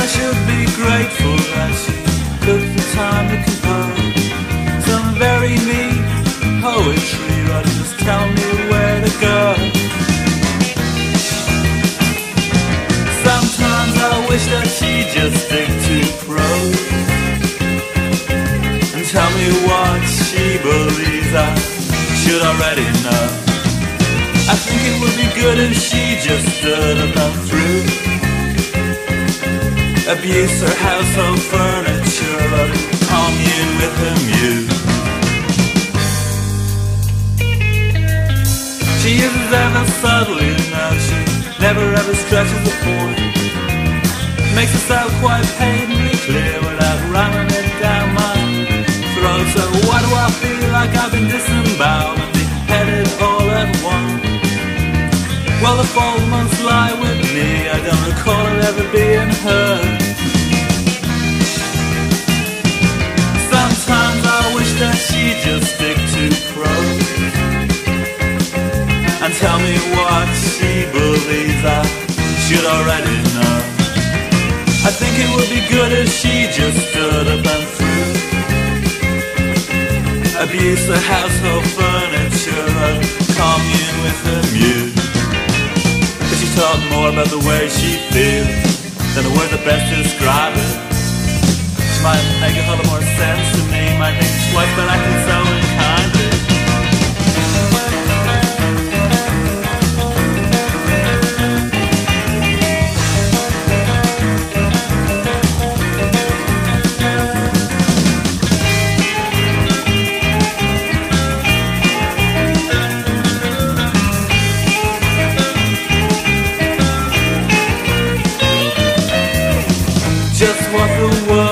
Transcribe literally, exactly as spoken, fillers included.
should be grateful that she took the time to compose some very neat poetry, rather just tell me where to go. Sometimes I wish that she'd just stick to prose and tell me what she believes I should already know. I think it would be good if she just stood up and through abuse her household furniture, or commune with her muse. She uses ever subtly, now she never ever stretches a point. Makes herself quite patently clear without ramming it down my throat. So why do I feel like I've been disemboweled and beheaded all at once? Well, the fault must lie with me, I don't recall it ever being heard. Sometimes I wish that she'd just stick to prose and tell me what she believes I should already know. I think it would be good if she just stood up and through abuse the household furniture and commune with her muse. Could she talk more about the way she feels than the words that best describe it? She might make a whole lot more sense to me, might think twice but acting so unkindly. Just what the world